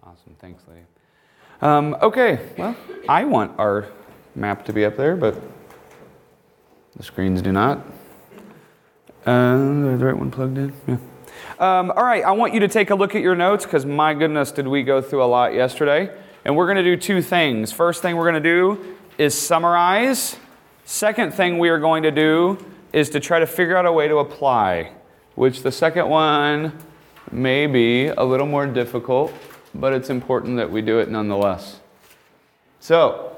Awesome. Thanks, lady. Okay, well, I want our map to be up there, but the screens do not. The right one plugged in? Yeah. All right, I want you to take a look at your notes because, my goodness, did we go through a lot yesterday. And we're going to do two things. First thing we're going to do is summarize. Second thing we are going to do is to try to figure out a way to apply, which the second one may be a little more difficult, but it's important that we do it nonetheless. So,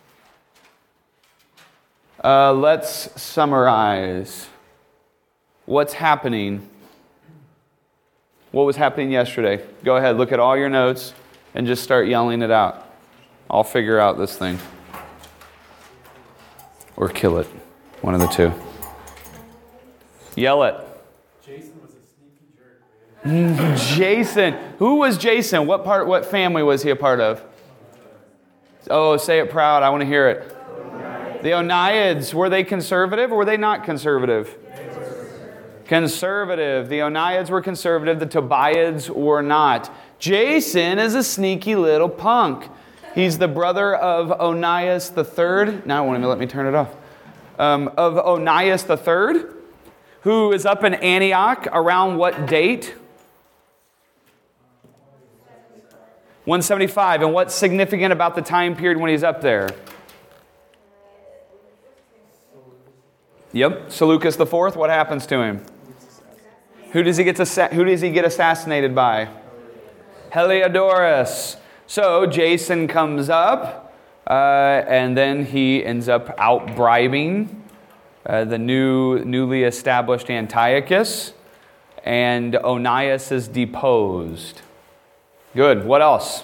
let's summarize what's happening. What was happening yesterday? Go ahead, look at all your notes and just start yelling it out. I'll figure out this thing. Or kill it. One of the two. Yell it. Jason was a sneaky jerk, man. Jason. Who was Jason? What family was he a part of? Oh, say it proud. I want to hear it. The Oneids. Were they conservative or were they not conservative? Conservative. The Oneids were conservative. The Tobiads were not. Jason is a sneaky little punk. He's the brother of Onias III. Now, let me turn it off. Of Onias III, who is up in Antioch around what date? 175. And what's significant about the time period when he's up there? Yep, Seleucus IV. What happens to him? Who does he get assassinated by? Heliodorus. So Jason comes up, and then he ends up out bribing the newly established Antiochus, and Onias is deposed. Good. What else?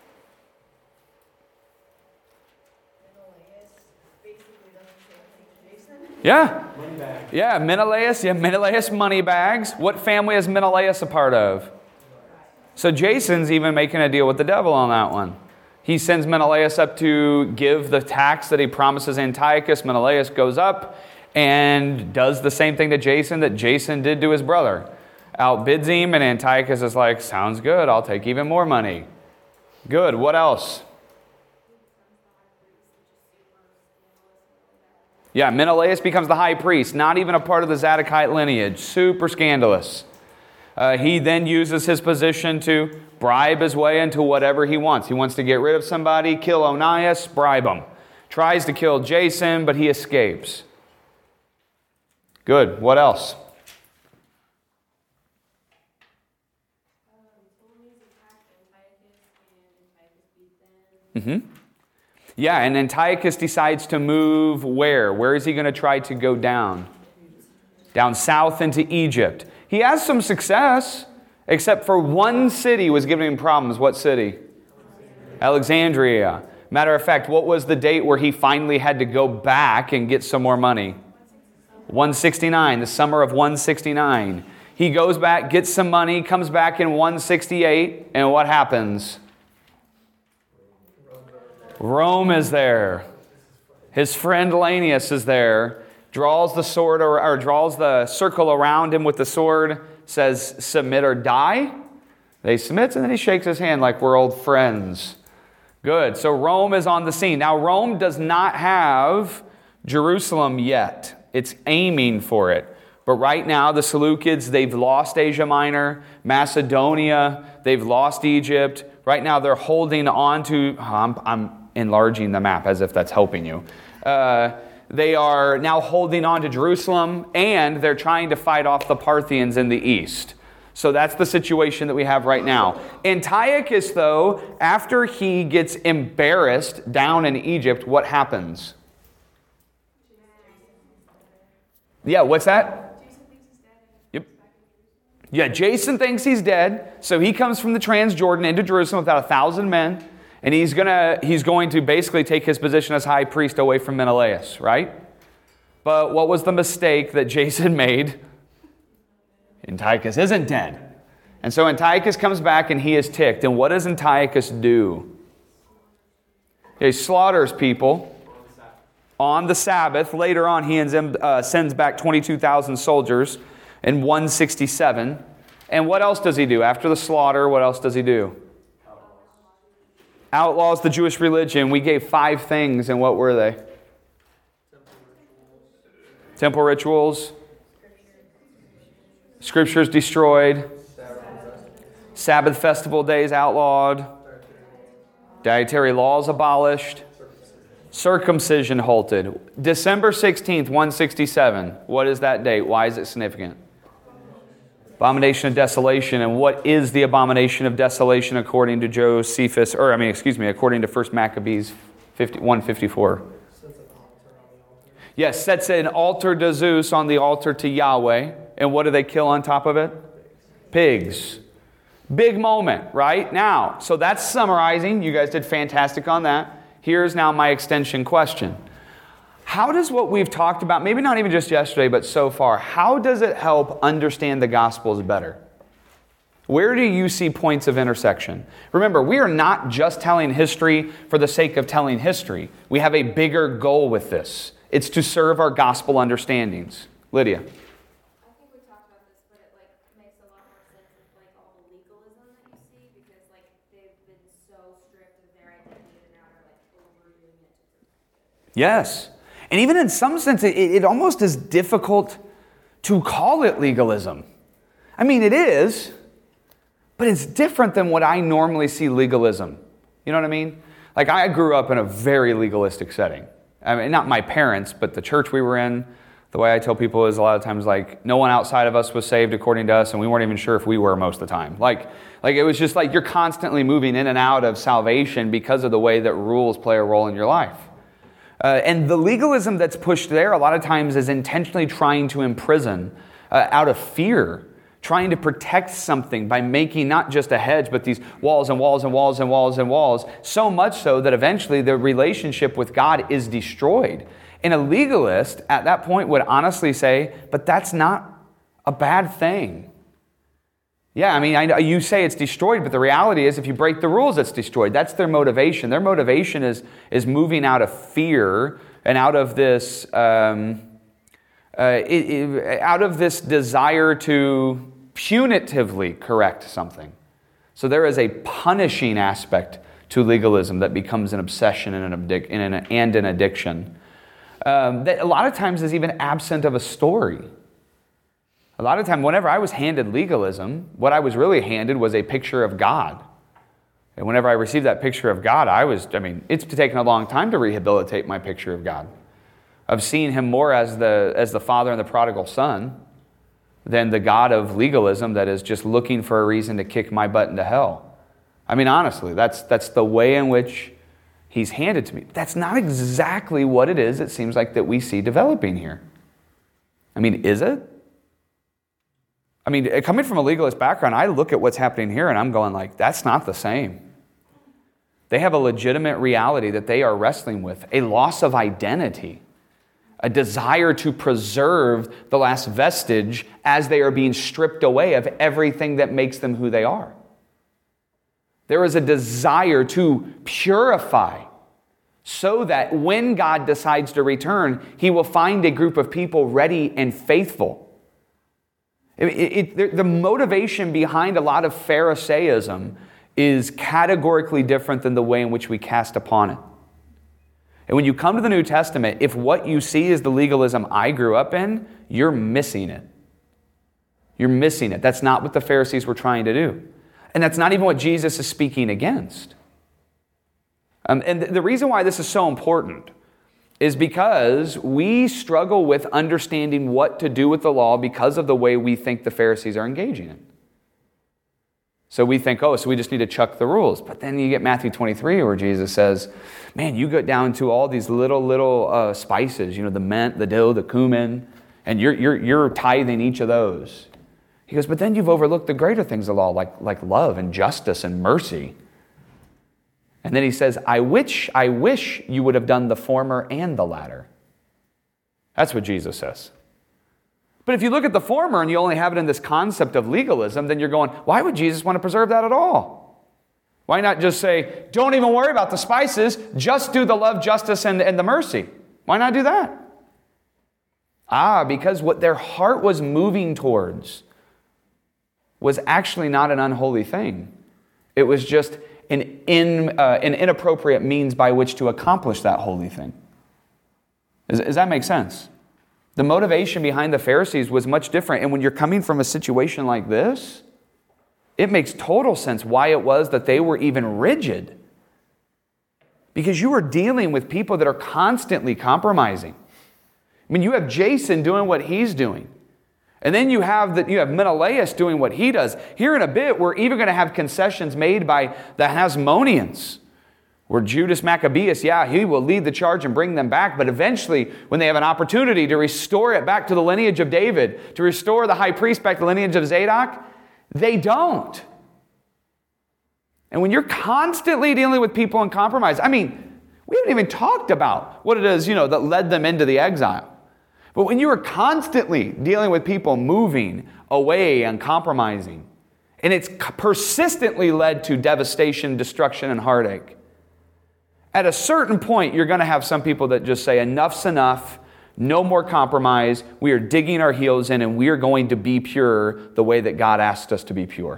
Yeah. Yeah, Menelaus. Yeah, Menelaus money bags. What family is Menelaus a part of? So Jason's even making a deal with the devil on that one. He sends Menelaus up to give the tax that he promises Antiochus. Menelaus goes up and does the same thing to Jason that Jason did to his brother. Outbids him, and Antiochus is like, sounds good, I'll take even more money. Good. What else? Yeah, Menelaus becomes the high priest, not even a part of the Zadokite lineage. Super scandalous. He then uses his position to bribe his way into whatever he wants. He wants to get rid of somebody, kill Onias, bribe him. Tries to kill Jason, but he escapes. Good. What else? Yeah, and Antiochus decides to move where? Where is he going to try to go down? Down south into Egypt. He has some success, except for one city was giving him problems. What city? Alexandria. Matter of fact, what was the date where he finally had to go back and get some more money? 169, the summer of 169. He goes back, gets some money, comes back in 168, and what happens? Rome is there. His friend Lanius is there. Draws the sword or draws the circle around him with the sword. Says, submit or die. They submit, and then he shakes his hand like we're old friends. Good. So Rome is on the scene. Now Rome does not have Jerusalem yet. It's aiming for it. But right now, the Seleucids, they've lost Asia Minor, Macedonia, they've lost Egypt. Right now, they're holding on to... I'm enlarging the map as if that's helping you. They are now holding on to Jerusalem, and they're trying to fight off the Parthians in the east. So that's the situation that we have right now. Antiochus, though, after he gets embarrassed down in Egypt, what happens? Yeah, what's that? Yep. Yeah, Jason thinks he's dead, so he comes from the Transjordan into Jerusalem without 1,000 men. And he's going to basically take his position as high priest away from Menelaus, right? But what was the mistake that Jason made? Antiochus isn't dead. And so Antiochus comes back and he is ticked. And what does Antiochus do? He slaughters people on the Sabbath. Later on, he sends back 22,000 soldiers in 167. And what else does he do? After the slaughter, what else does he do? Outlaws the Jewish religion. We gave 5 things, and what were they? Temple rituals. Scriptures destroyed. Sabbath festival days outlawed. Dietary laws abolished. Circumcision halted. December 16th, 167. What is that date? Why is it significant? Abomination of desolation. And what is the abomination of desolation according to Josephus, according to 1 Maccabees 154? Yes, sets an altar to Zeus on the altar to Yahweh. And what do they kill on top of it? Pigs. Big moment, right? Now, so that's summarizing. You guys did fantastic on that. Here's now my extension question. How does what we've talked about, maybe not even just yesterday, but so far, how does it help understand the Gospels better? Where do you see points of intersection? Remember, we are not just telling history for the sake of telling history. We have a bigger goal with this. It's to serve our gospel understandings. Lydia. Yes. And even in some sense, it almost is difficult to call it legalism. I mean, it is, but it's different than what I normally see legalism. You know what I mean? Like, I grew up in a very legalistic setting. I mean, not my parents, but the church we were in. The way I tell people is a lot of times, like, no one outside of us was saved according to us, and we weren't even sure if we were most of the time. Like it was just like you're constantly moving in and out of salvation because of the way that rules play a role in your life. And the legalism that's pushed there a lot of times is intentionally trying to imprison out of fear, trying to protect something by making not just a hedge, but these walls and walls and walls and walls and walls, so much so that eventually the relationship with God is destroyed. And a legalist at that point would honestly say, but that's not a bad thing. Yeah, I mean, you say it's destroyed, but the reality is if you break the rules, it's destroyed. That's their motivation. Their motivation is moving out of fear and out of this desire to punitively correct something. So there is a punishing aspect to legalism that becomes an obsession and an addiction that a lot of times is even absent of a story. A lot of time, whenever I was handed legalism, what I was really handed was a picture of God. And whenever I received that picture of God, it's taken a long time to rehabilitate my picture of God. I've seen Him more as the father and the prodigal son than the God of legalism that is just looking for a reason to kick my butt into hell. I mean, honestly, that's the way in which He's handed to me. That's not exactly what it is, it seems like, that we see developing here. I mean, is it? I mean, coming from a legalist background, I look at what's happening here and I'm going like, that's not the same. They have a legitimate reality that they are wrestling with, a loss of identity, a desire to preserve the last vestige as they are being stripped away of everything that makes them who they are. There is a desire to purify so that when God decides to return, He will find a group of people ready and faithful. The motivation behind a lot of Pharisaism is categorically different than the way in which we cast upon it. And when you come to the New Testament, if what you see is the legalism I grew up in, you're missing it. You're missing it. That's not what the Pharisees were trying to do. And that's not even what Jesus is speaking against. And the reason why this is so important is because we struggle with understanding what to do with the law because of the way we think the Pharisees are engaging it. So we think, so we just need to chuck the rules. But then you get Matthew 23 where Jesus says, man, you go down to all these little spices, the mint, the dill, the cumin, and you're tithing each of those. He goes, but then you've overlooked the greater things of the law, like love and justice and mercy. And then he says, I wish you would have done the former and the latter. That's what Jesus says. But if you look at the former and you only have it in this concept of legalism, then you're going, why would Jesus want to preserve that at all? Why not just say, don't even worry about the spices, just do the love, justice, and the mercy? Why not do that? Because what their heart was moving towards was actually not an unholy thing. It was just an inappropriate means by which to accomplish that holy thing. Does that make sense? The motivation behind the Pharisees was much different. And when you're coming from a situation like this, it makes total sense why it was that they were even rigid. Because you are dealing with people that are constantly compromising. I mean, you have Jason doing what he's doing. And then you have Menelaus doing what he does. Here in a bit, we're even going to have concessions made by the Hasmoneans, where Judas Maccabeus, he will lead the charge and bring them back. But eventually, when they have an opportunity to restore it back to the lineage of David, to restore the high priest back to the lineage of Zadok, they don't. And when you're constantly dealing with people in compromise, I mean, we haven't even talked about what it is, that led them into the exile. But when you are constantly dealing with people moving away and compromising, and it's persistently led to devastation, destruction, and heartache, at a certain point, you're going to have some people that just say, enough's enough, no more compromise, we are digging our heels in, and we are going to be pure the way that God asked us to be pure.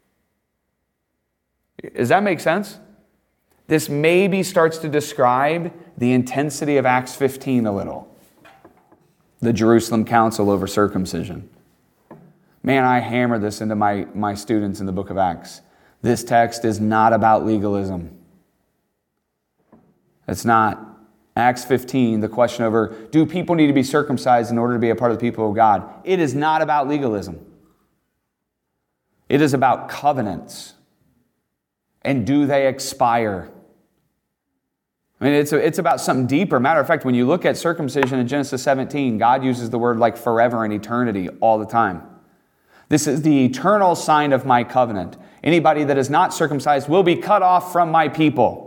Does that make sense? This maybe starts to describe the intensity of Acts 15 a little. The Jerusalem Council over circumcision. Man, I hammer this into my students in the book of Acts. This text is not about legalism. It's not. Acts 15, the question over, do people need to be circumcised in order to be a part of the people of God? It is not about legalism. It is about covenants. And do they expire? I mean, it's about something deeper. Matter of fact, when you look at circumcision in Genesis 17, God uses the word like forever and eternity all the time. This is the eternal sign of my covenant. Anybody that is not circumcised will be cut off from my people.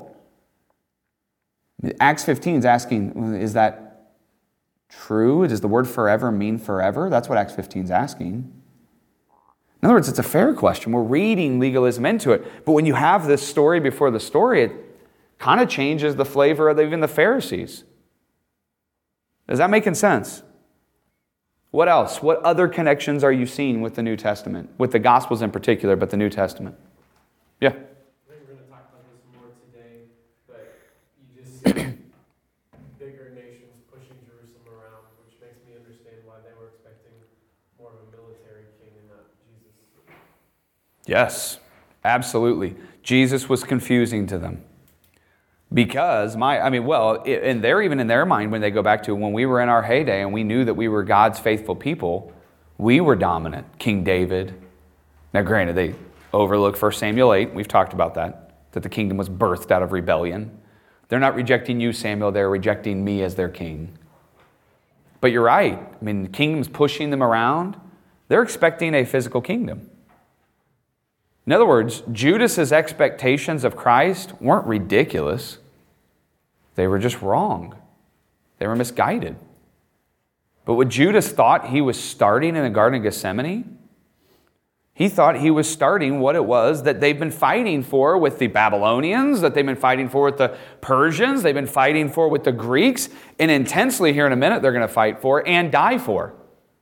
Acts 15 is asking, is that true? Does the word forever mean forever? That's what Acts 15 is asking. In other words, it's a fair question. We're reading legalism into it. But when you have this story before the story, it kind of changes the flavor of even the Pharisees. Is that making sense? What else? What other connections are you seeing with the New Testament? With the Gospels in particular, but the New Testament? Yeah? I think we're going to talk about this more today, but you just see bigger nations pushing Jerusalem around, which makes me understand why they were expecting more of a military king and not Jesus. Yes, absolutely. Jesus was confusing to them. Because, and they're even in their mind when they go back to when we were in our heyday and we knew that we were God's faithful people, we were dominant. King David. Now granted, they overlook 1 Samuel 8. We've talked about that the kingdom was birthed out of rebellion. They're not rejecting you, Samuel. They're rejecting me as their king. But you're right. I mean, the kingdom's pushing them around. They're expecting a physical kingdom. In other words, Judas's expectations of Christ weren't ridiculous. They were just wrong. They were misguided. But what Judas thought he was starting in the Garden of Gethsemane, he thought he was starting what it was that they've been fighting for with the Babylonians, that they've been fighting for with the Persians, they've been fighting for with the Greeks, and intensely here in a minute they're going to fight for and die for.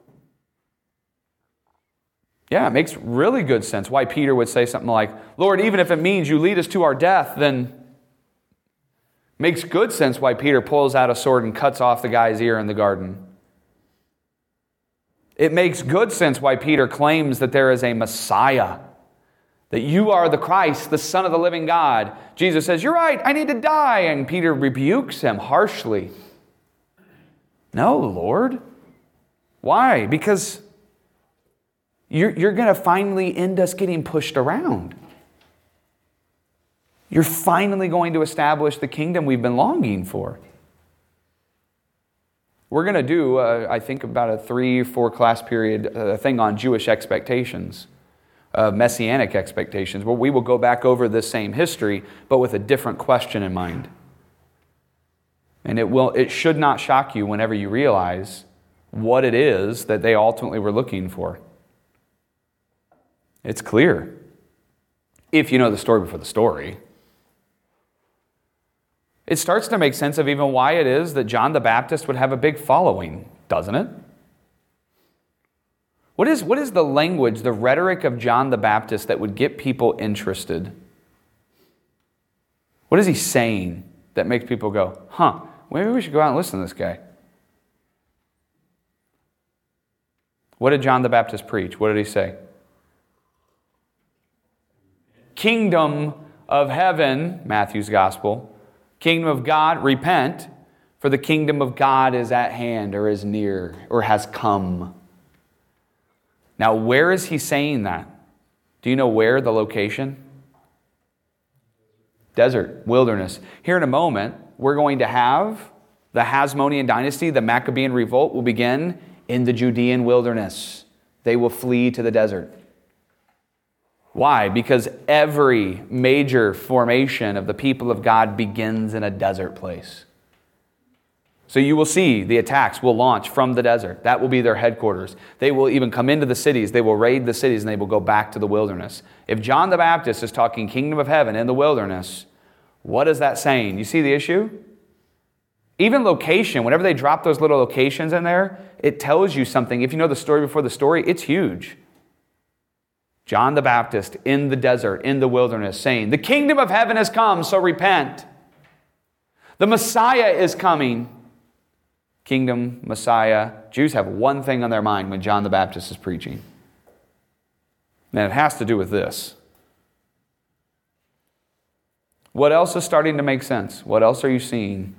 Yeah, it makes really good sense why Peter would say something like, Lord, even if it means you lead us to our death, then makes good sense why Peter pulls out a sword and cuts off the guy's ear in the garden. It makes good sense why Peter claims that there is a Messiah, that you are the Christ, the Son of the living God. Jesus says, you're right, I need to die. And Peter rebukes him harshly. No, Lord. Why? Because you're going to finally end us getting pushed around. You're finally going to establish the kingdom we've been longing for. We're going to do, I think, about a 3 or 4 class period thing on Jewish expectations, messianic expectations, where we will go back over this same history, but with a different question in mind. And it should not shock you whenever you realize what it is that they ultimately were looking for. It's clear. If you know the story before the story. It starts to make sense of even why it is that John the Baptist would have a big following, doesn't it? What is the language, the rhetoric of John the Baptist that would get people interested? What is he saying that makes people go, huh, maybe we should go out and listen to this guy? What did John the Baptist preach? What did he say? Kingdom of heaven, Matthew's gospel. Kingdom of God, repent, for the kingdom of God is at hand, or is near, or has come. Now, where is he saying that? Do you know where, the location? Desert, wilderness. Here in a moment, we're going to have the Hasmonean dynasty, the Maccabean revolt will begin in the Judean wilderness. They will flee to the desert. Why? Because every major formation of the people of God begins in a desert place. So you will see the attacks will launch from the desert. That will be their headquarters. They will even come into the cities. They will raid the cities and they will go back to the wilderness. If John the Baptist is talking kingdom of heaven in the wilderness, what is that saying? You see the issue? Even location, whenever they drop those little locations in there, it tells you something. If you know the story before the story, it's huge. John the Baptist in the desert, in the wilderness, saying, the kingdom of heaven has come, so repent. The Messiah is coming. Kingdom, Messiah. Jews have one thing on their mind when John the Baptist is preaching. And it has to do with this. What else is starting to make sense? What else are you seeing?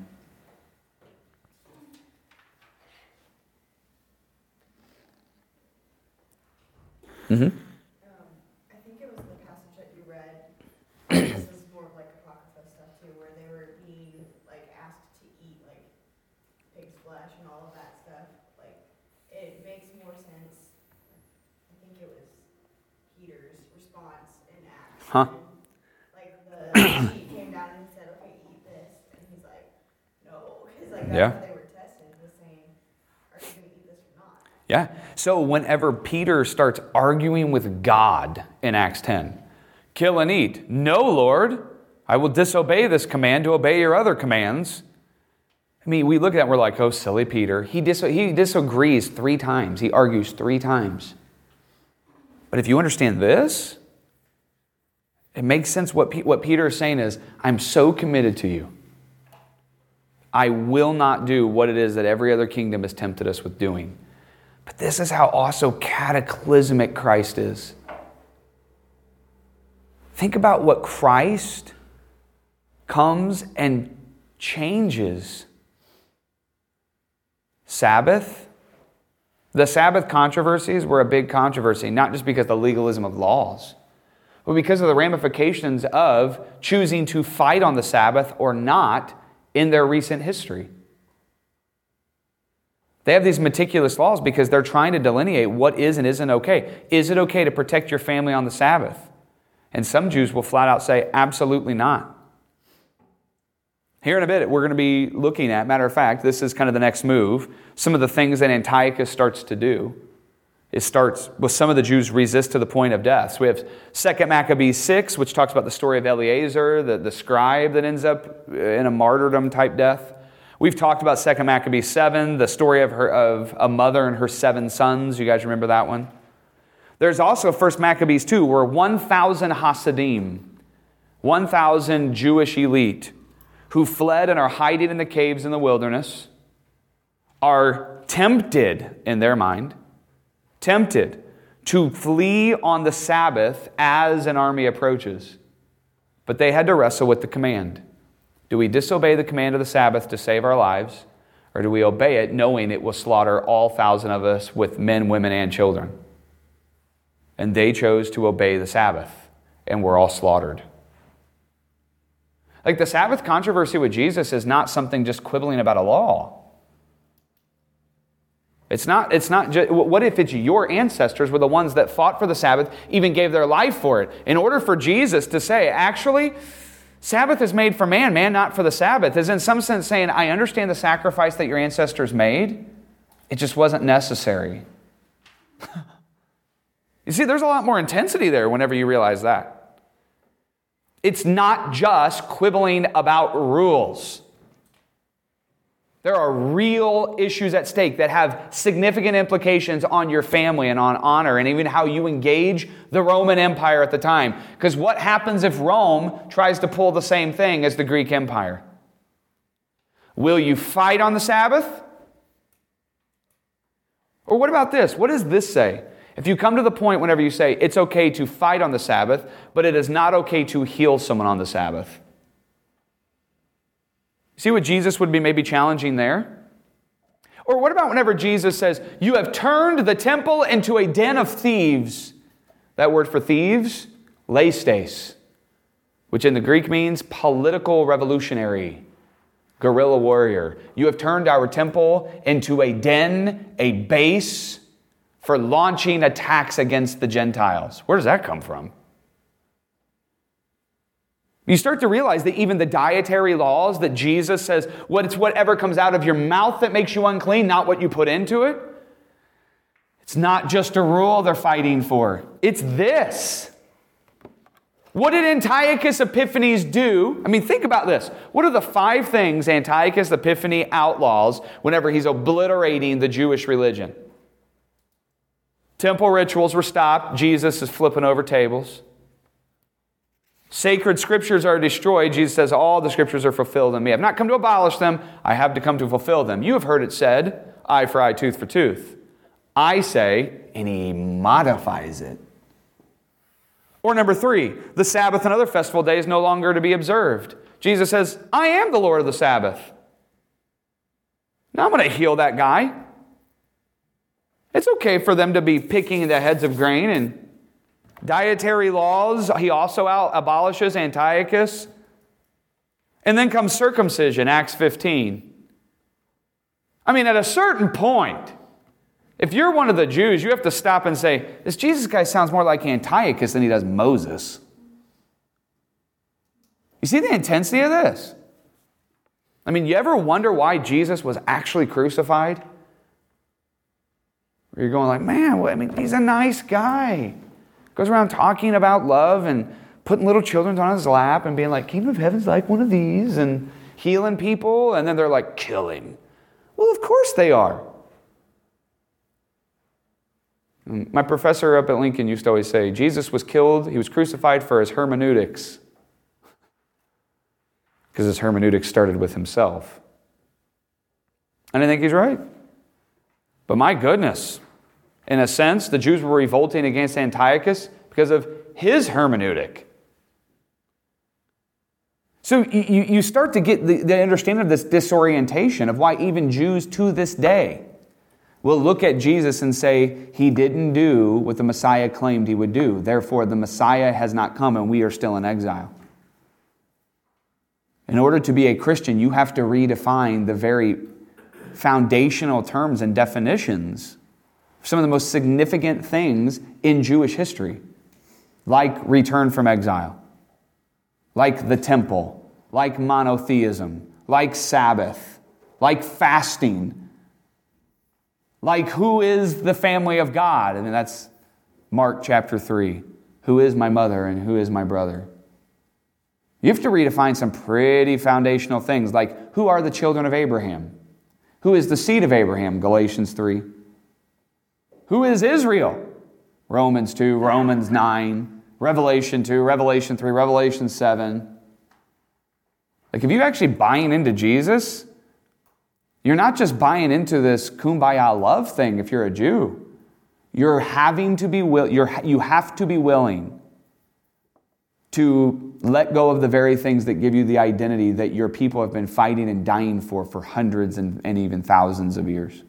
Mm-hmm. I think it was the passage that you read. This is more of like apocrypha stuff too, where they were being like asked to eat like pig's flesh and all of that stuff. Like it makes more sense. I think it was Peter's response in Acts. Huh? Like the sheep came down and said, "Okay, eat this," and he's like, "No," because like that's what they were testing, was saying, "Are you going to eat this or not?" Yeah. So whenever Peter starts arguing with God in Acts 10, kill and eat. No, Lord, I will disobey this command to obey your other commands. I mean, we look at that and we're like, oh, silly Peter. He disagrees 3 times. He argues 3 times. But if you understand this, it makes sense. What Peter is saying is, I'm so committed to you. I will not do what it is that every other kingdom has tempted us with doing. But this is how also cataclysmic Christ is. Think about what Christ comes and changes. Sabbath. The Sabbath controversies were a big controversy, not just because of the legalism of laws, but because of the ramifications of choosing to fight on the Sabbath or not in their recent history. They have these meticulous laws because they're trying to delineate what is and isn't okay. Is it okay to protect your family on the Sabbath? And some Jews will flat out say, absolutely not. Here in a bit, we're going to be looking at, matter of fact, this is kind of the next move, some of the things that Antiochus starts to do. It starts with some of the Jews resist to the point of death. So we have 2 Maccabees 6, which talks about the story of Eleazar, the scribe that ends up in a martyrdom type death. We've talked about 2 Maccabees 7, the story of a mother and her 7 sons. You guys remember that one? There's also 1 Maccabees 2, where 1,000 Hasidim, 1,000 Jewish elite, who fled and are hiding in the caves in the wilderness, are tempted, in their mind, tempted to flee on the Sabbath as an army approaches. But they had to wrestle with the command. Do we disobey the command of the Sabbath to save our lives, or do we obey it knowing it will slaughter all 1,000 of us with men, women, and children? And they chose to obey the Sabbath, and were all slaughtered. Like the Sabbath controversy with Jesus is not something just quibbling about a law. It's not just, what if it's your ancestors were the ones that fought for the Sabbath, even gave their life for it? In order for Jesus to say, actually, Sabbath is made for man, man not for the Sabbath, is in some sense saying, I understand the sacrifice that your ancestors made. It just wasn't necessary. You see, there's a lot more intensity there whenever you realize that. It's not just quibbling about rules. There are real issues at stake that have significant implications on your family and on honor and even how you engage the Roman Empire at the time. Because what happens if Rome tries to pull the same thing as the Greek Empire? Will you fight on the Sabbath? Or what about this? What does this say? If you come to the point whenever you say it's okay to fight on the Sabbath, but it is not okay to heal someone on the Sabbath. See what Jesus would be maybe challenging there? Or what about whenever Jesus says, you have turned the temple into a den of thieves? That word for thieves, leistes, which in the Greek means political revolutionary, guerrilla warrior. You have turned our temple into a den, a base for launching attacks against the Gentiles. Where does that come from? You start to realize that even the dietary laws that Jesus says, it's whatever comes out of your mouth that makes you unclean, not what you put into it. It's not just a rule they're fighting for. It's this. What did Antiochus Epiphanes do? I mean, think about this. What are the 5 things Antiochus Epiphanes outlaws whenever he's obliterating the Jewish religion? Temple rituals were stopped. Jesus is flipping over tables. Sacred scriptures are destroyed. Jesus says, all the scriptures are fulfilled in me. I've not come to abolish them. I have to come to fulfill them. You have heard it said, eye for eye, tooth for tooth. I say, and he modifies it. Or number 3, the Sabbath and other festival days no longer to be observed. Jesus says, I am the Lord of the Sabbath. Now I'm going to heal that guy. It's okay for them to be picking the heads of grain and dietary laws. He also abolishes Antiochus. And then comes circumcision, Acts 15. I mean, at a certain point, if you're one of the Jews, you have to stop and say, this Jesus guy sounds more like Antiochus than he does Moses. You see the intensity of this? I mean, you ever wonder why Jesus was actually crucified? Where you're going like, man, he's a nice guy. Goes around talking about love and putting little children on his lap and being like, Kingdom of Heaven's like one of these, and healing people, and then they're like, kill him. Well, of course they are. My professor up at Lincoln used to always say, Jesus was killed, he was crucified for his hermeneutics. Because his hermeneutics started with himself. And I think he's right. But my goodness, in a sense, the Jews were revolting against Antiochus because of his hermeneutic. So you start to get the understanding of this disorientation of why even Jews to this day will look at Jesus and say, he didn't do what the Messiah claimed he would do. Therefore, the Messiah has not come and we are still in exile. In order to be a Christian, you have to redefine the very foundational terms and definitions of some of the most significant things in Jewish history, like return from exile, like the temple, like monotheism, like Sabbath, like fasting, like who is the family of God. I mean, that's Mark chapter 3. Who is my mother and who is my brother? You have to redefine some pretty foundational things, like who are the children of Abraham? Who is the seed of Abraham? Galatians 3. Who is Israel? Romans 2, Romans 9, Revelation 2, Revelation 3, Revelation 7. Like, if you're actually buying into Jesus, you're not just buying into this kumbaya love thing if you're a Jew. You have to be willing to let go of the very things that give you the identity that your people have been fighting and dying for hundreds and even thousands of years.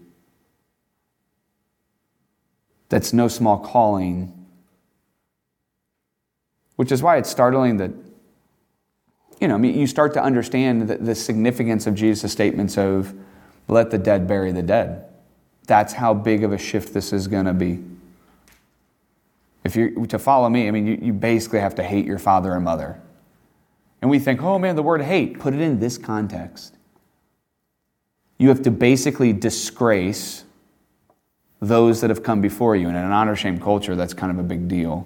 That's no small calling. Which is why it's startling that, you start to understand the significance of Jesus' statements of, let the dead bury the dead. That's how big of a shift this is going to be. If you're to follow me, you basically have to hate your father and mother. And we think, oh man, the word hate, put it in this context. You have to basically disgrace those that have come before you. And in an honor-shame culture, that's kind of a big deal.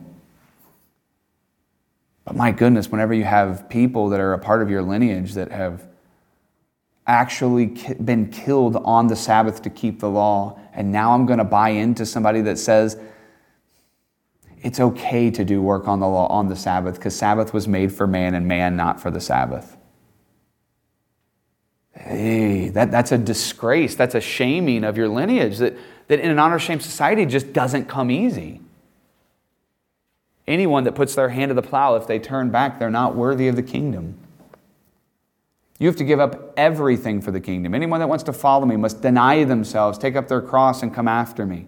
But my goodness, whenever you have people that are a part of your lineage that have actually been killed on the Sabbath to keep the law, and now I'm going to buy into somebody that says it's okay to do work on the law on the Sabbath because Sabbath was made for man and man not for the Sabbath. Hey, that's a disgrace. That's a shaming of your lineage that in an honor-shame society just doesn't come easy. Anyone that puts their hand to the plow, if they turn back, they're not worthy of the kingdom. You have to give up everything for the kingdom. Anyone that wants to follow me must deny themselves, take up their cross, and come after me.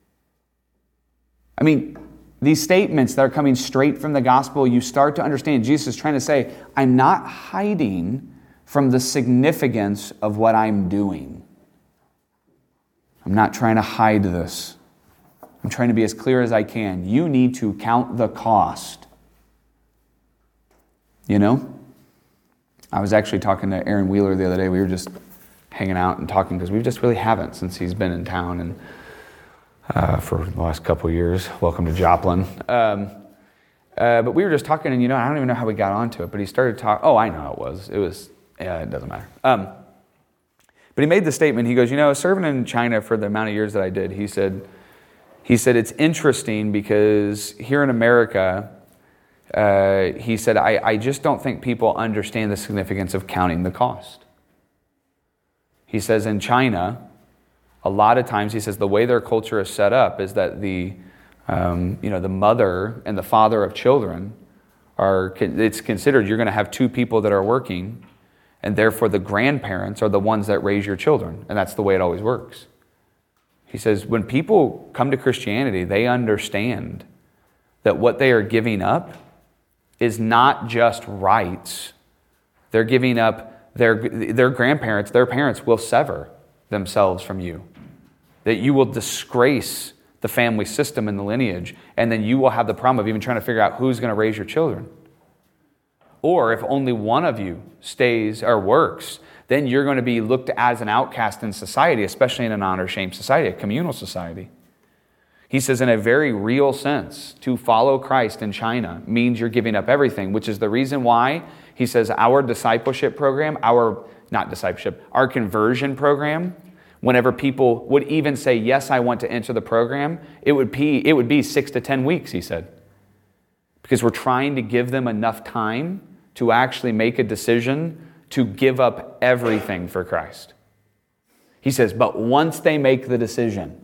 I mean, these statements that are coming straight from the gospel, you start to understand Jesus is trying to say, I'm not hiding from the significance of what I'm doing. I'm not trying to hide this. I'm trying to be as clear as I can. You need to count the cost. You know? I was actually talking to Aaron Wheeler the other day. We were just hanging out and talking because we just really haven't since he's been in town and for the last couple of years. Welcome to Joplin. But we were just talking, and I don't even know how we got onto it, but he started talking. Oh, I know how it was. It doesn't matter. But he made the statement. He goes, serving in China for the amount of years that I did, he said it's interesting because here in America, he said, I just don't think people understand the significance of counting the cost. He says in China, a lot of times, he says the way their culture is set up is that the mother and the father of children it's considered you're going to have two people that are working, and therefore the grandparents are the ones that raise your children, and that's the way it always works. He says when people come to Christianity, they understand that what they are giving up is not just rights. They're giving up their grandparents, their parents will sever themselves from you. That you will disgrace the family system and the lineage, and then you will have the problem of even trying to figure out who's going to raise your children. Or if only one of you stays or works, then you're going to be looked as an outcast in society, especially in an honor-shame society, a communal society. He says in a very real sense, to follow Christ in China means you're giving up everything, which is the reason why he says our discipleship program, our conversion program, whenever people would even say, yes, I want to enter the program, it would be 6 to 10 weeks, he said. Because we're trying to give them enough time to actually make a decision to give up everything for Christ. He says, but once they make the decision,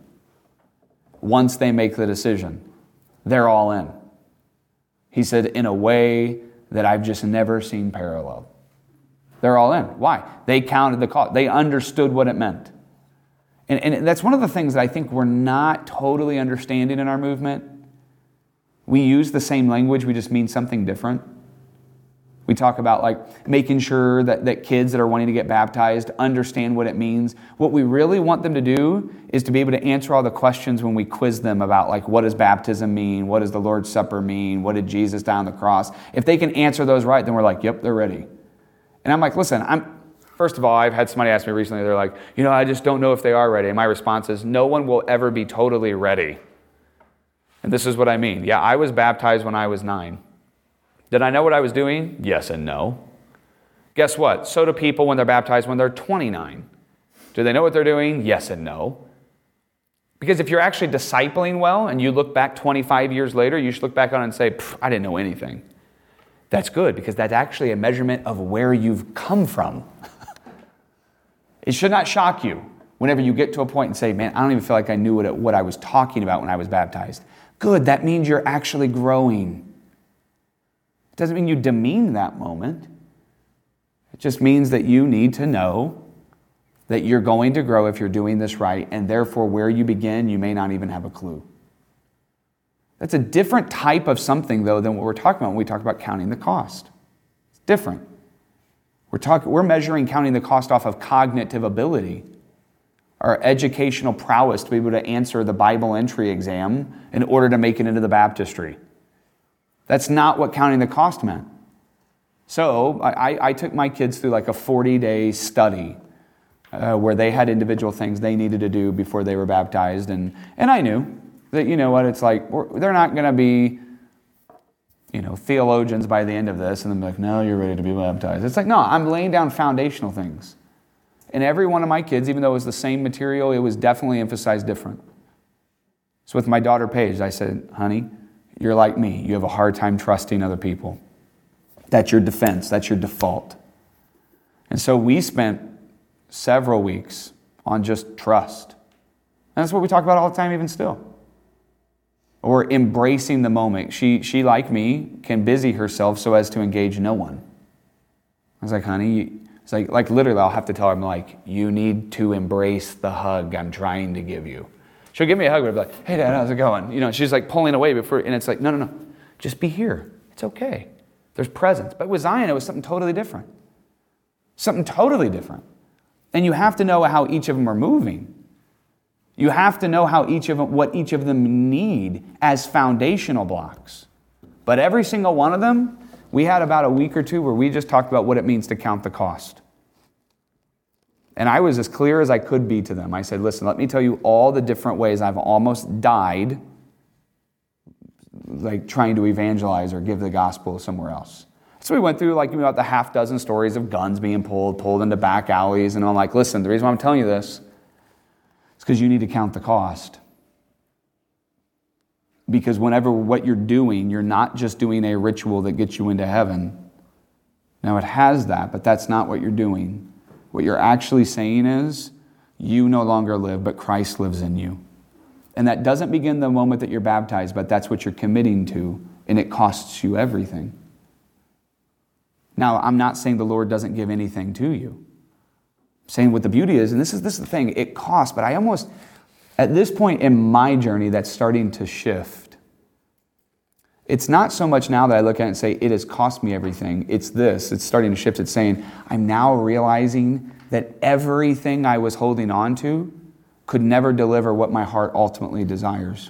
they're all in. He said, in a way that I've just never seen paralleled. They're all in. Why? They counted the cost. They understood what it meant. And that's one of the things that I think we're not totally understanding in our movement. We use the same language, we just mean something different. We talk about making sure that kids that are wanting to get baptized understand what it means. What we really want them to do is to be able to answer all the questions when we quiz them about what does baptism mean? What does the Lord's Supper mean? What did Jesus die on the cross? If they can answer those right, then we're like, yep, they're ready. And I'm like, listen, first of all, I've had somebody ask me recently, they're like, I just don't know if they are ready. And my response is, no one will ever be totally ready. And this is what I mean. Yeah, I was baptized when I was 9. Did I know what I was doing? Yes and no. Guess what? So do people when they're baptized when they're 29. Do they know what they're doing? Yes and no. Because if you're actually discipling well and you look back 25 years later, you should look back on it and say, I didn't know anything. That's good because that's actually a measurement of where you've come from. It should not shock you whenever you get to a point and say, man, I don't even feel like I knew what I was talking about when I was baptized. Good, that means you're actually growing. It doesn't mean you demean that moment. It just means that you need to know that you're going to grow if you're doing this right, and therefore where you begin, you may not even have a clue. That's a different type of something, though, than what we're talking about when we talk about counting the cost. It's different. We're measuring counting the cost off of cognitive ability, our educational prowess to be able to answer the Bible entry exam in order to make it into the baptistry. That's not what counting the cost meant. So I took my kids through a 40-day study where they had individual things they needed to do before they were baptized. And I knew that, it's they're not going to be, theologians by the end of this and then be like, no, you're ready to be baptized. It's no, I'm laying down foundational things. And every one of my kids, even though it was the same material, it was definitely emphasized different. So with my daughter Paige, I said, honey, you're like me. You have a hard time trusting other people. That's your defense. That's your default. And so we spent several weeks on just trust. And that's what we talk about all the time, even still. Or embracing the moment. She, like me, can busy herself so as to engage no one. I was like, honey, it's like literally I'll have to tell her, I'm like, you need to embrace the hug I'm trying to give you. She'll give me a hug, but I'll be like, hey, Dad, how's it going? You know, she's like pulling away before, and it's like, no, just be here. It's okay. There's presence. But with Zion, it was something totally different. Something totally different. And you have to know how each of them are moving. You have to know what each of them need as foundational blocks. But every single one of them, we had about a week or two where we just talked about what it means to count the cost. And I was as clear as I could be to them. I said, listen, let me tell you all the different ways I've almost died, like trying to evangelize or give the gospel somewhere else. So we went through about the half dozen stories of guns being pulled into back alleys. And I'm like, listen, the reason why I'm telling you this is because you need to count the cost. Because whenever what you're doing, you're not just doing a ritual that gets you into heaven. Now it has that, but that's not what you're doing. What you're actually saying is, you no longer live, but Christ lives in you. And that doesn't begin the moment that you're baptized, but that's what you're committing to, and it costs you everything. Now, I'm not saying the Lord doesn't give anything to you. I'm saying what the beauty is, and this is the thing, it costs, but I almost, at this point in my journey, that's starting to shift. It's not so much now that I look at it and say, it has cost me everything. It's starting to shift. It's saying, I'm now realizing that everything I was holding on to could never deliver what my heart ultimately desires.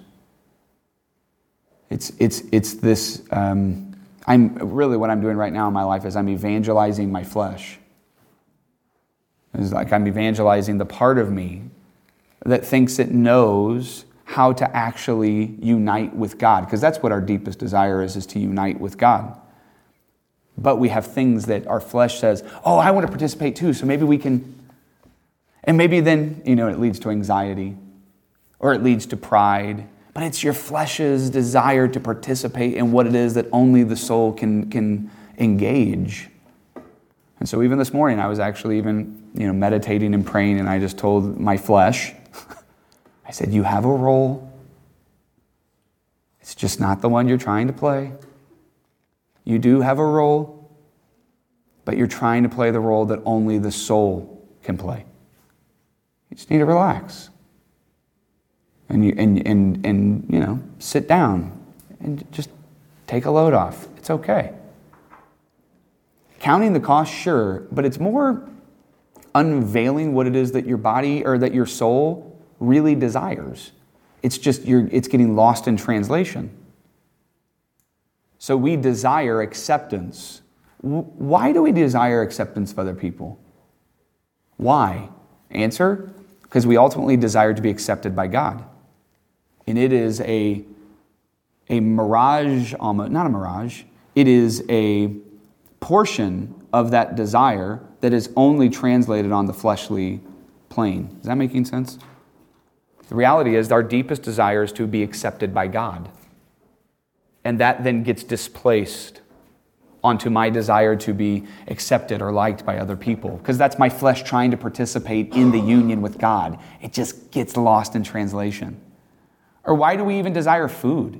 It's this, what I'm doing right now in my life is I'm evangelizing my flesh. It's like I'm evangelizing the part of me that thinks it knows how to actually unite with God. Because that's what our deepest desire is to unite with God. But we have things that our flesh says, oh, I want to participate too, so maybe we can. And maybe then, it leads to anxiety. Or it leads to pride. But it's your flesh's desire to participate in what it is that only the soul can engage. And so even this morning, I was actually meditating and praying, and I just told my flesh, I said, you have a role. It's just not the one you're trying to play. You do have a role, but you're trying to play the role that only the soul can play. You just need to relax. And sit down and just take a load off. It's okay. Counting the cost, sure, but it's more unveiling what it is that your body or that your soul really desires. It's just it's getting lost in translation. So we desire acceptance. Why do we desire acceptance of other people? Why? Answer, because we ultimately desire to be accepted by God. And it is a mirage, almost, not a mirage, it is a portion of that desire that is only translated on the fleshly plane. Is that making sense? The reality is our deepest desire is to be accepted by God. And that then gets displaced onto my desire to be accepted or liked by other people. Because that's my flesh trying to participate in the union with God. It just gets lost in translation. Or why do we even desire food?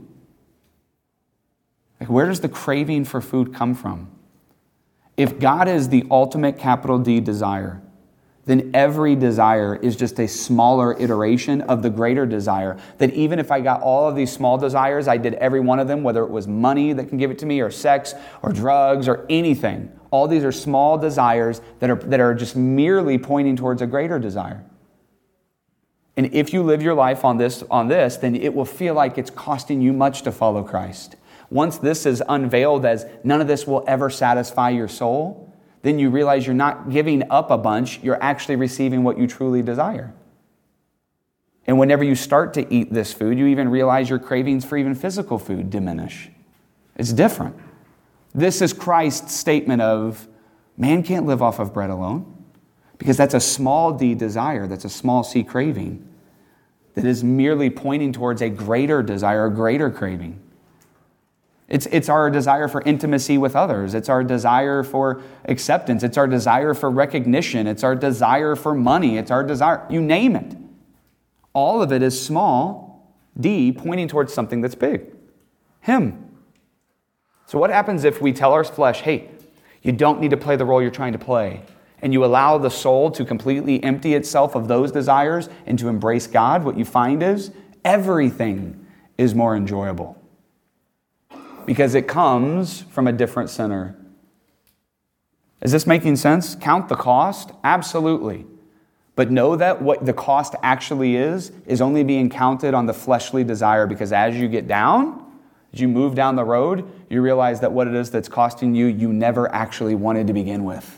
Like, where does the craving for food come from? If God is the ultimate capital D desire, then every desire is just a smaller iteration of the greater desire. That even if I got all of these small desires, I did every one of them, whether it was money that can give it to me, or sex, or drugs, or anything. All these are small desires that are just merely pointing towards a greater desire. And if you live your life on this, then it will feel like it's costing you much to follow Christ. Once this is unveiled as none of this will ever satisfy your soul, then you realize you're not giving up a bunch, you're actually receiving what you truly desire. And whenever you start to eat this food, you even realize your cravings for even physical food diminish. It's different. This is Christ's statement of, man can't live off of bread alone. Because that's a small d desire, that's a small c craving, that is merely pointing towards a greater desire, a greater craving. It's our desire for intimacy with others. It's our desire for acceptance. It's our desire for recognition. It's our desire for money. It's our desire, you name it. All of it is small d pointing towards something that's big. Him. So what happens if we tell our flesh, hey, you don't need to play the role you're trying to play, and you allow the soul to completely empty itself of those desires and to embrace God? What you find is everything is more enjoyable because it comes from a different center. Is this making sense? Count the cost? Absolutely. But know that what the cost actually is only being counted on the fleshly desire, because as you get down, as you move down the road, you realize that what it is that's costing you, you never actually wanted to begin with.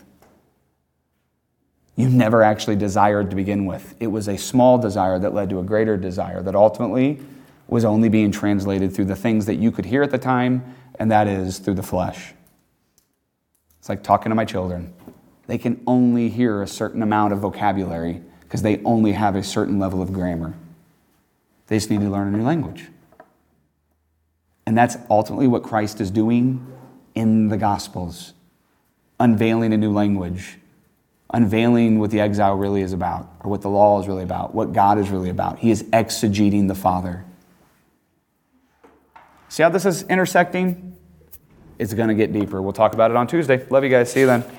You never actually desired to begin with. It was a small desire that led to a greater desire that ultimately was only being translated through the things that you could hear at the time, and that is through the flesh. It's like talking to my children. They can only hear a certain amount of vocabulary because they only have a certain level of grammar. They just need to learn a new language. And that's ultimately what Christ is doing in the Gospels. Unveiling a new language. Unveiling what the exile really is about, or what the law is really about, what God is really about. He is exegeting the Father. See how this is intersecting? It's going to get deeper. We'll talk about it on Tuesday. Love you guys. See you then.